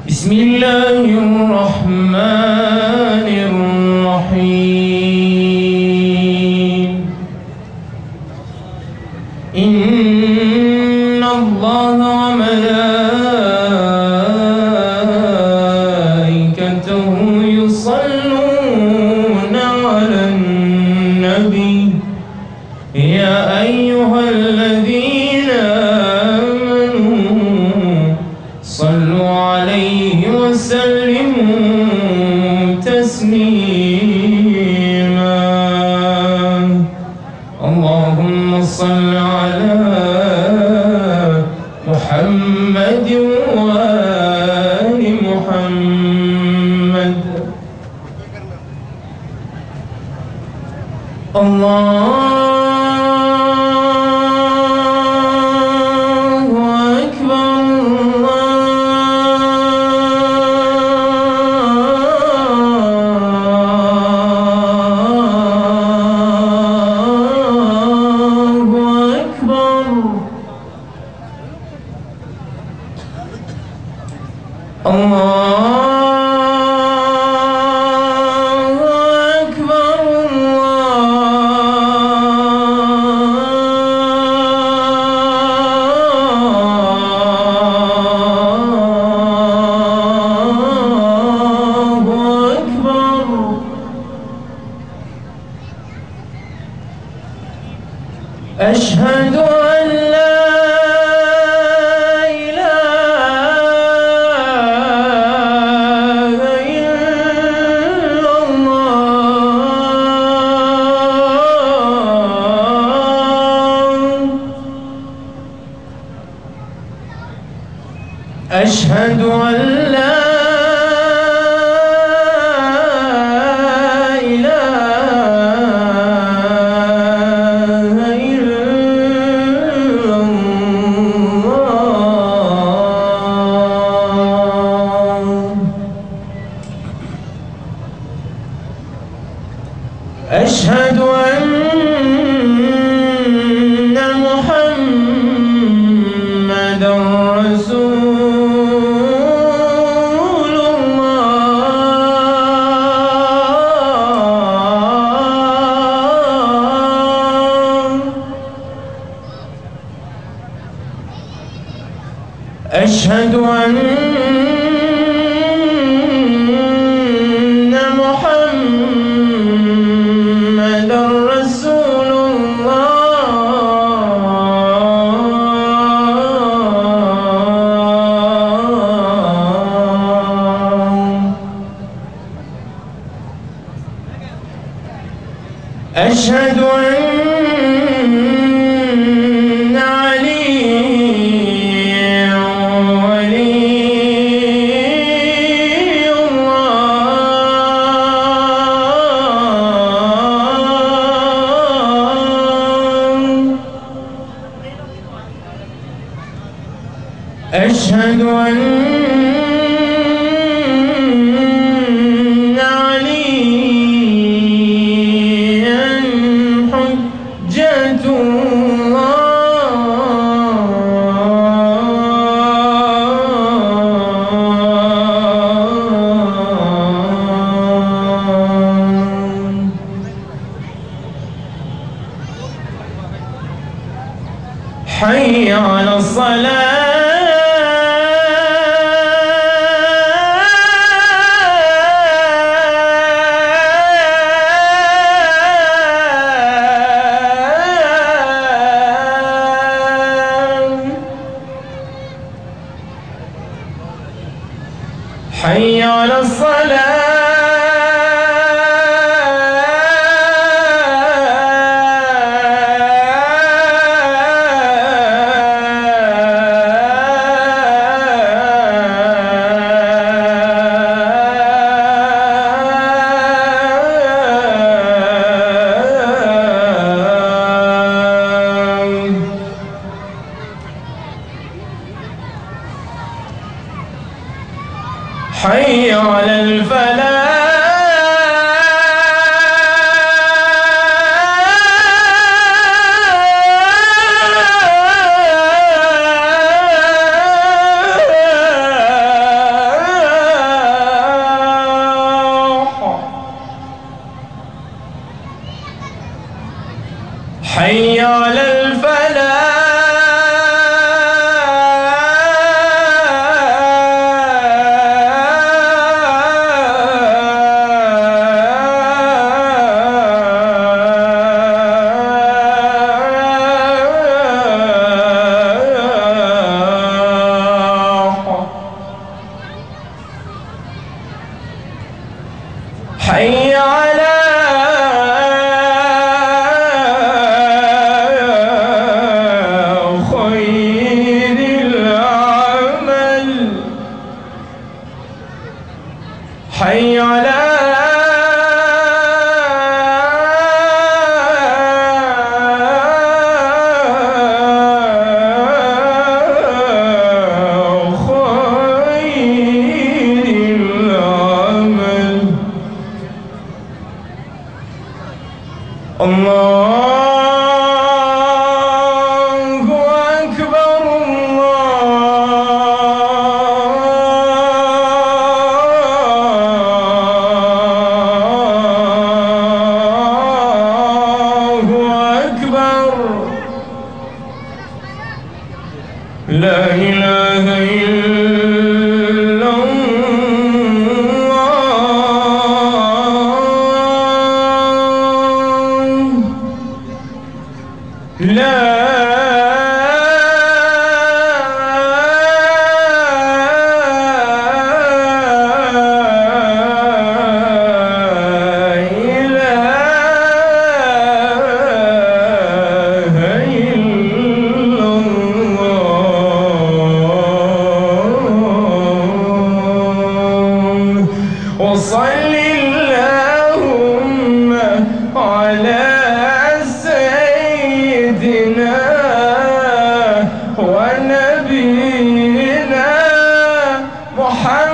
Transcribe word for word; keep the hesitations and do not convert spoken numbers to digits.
بسم الله الرحمن الرحيم إن الله وملائكته يصلون على النبي يا أيها الذين آمنوا صلوا عليه وسلموا تسليما اللهم صل على محمد وآل محمد الله أشهد أن لا إله إلا الله أشهد أن لا أشهد أن محمدًا رسول الله أشهد أن أشهد أن عليا ولي الله أشهد أن حي على الصلاة حي على الصلاة حي على الفلاح حي على الله أكبر الله أكبر لا إله إلا لا إله إلا الله وصل اللهم على سيدنا ونبينا محمد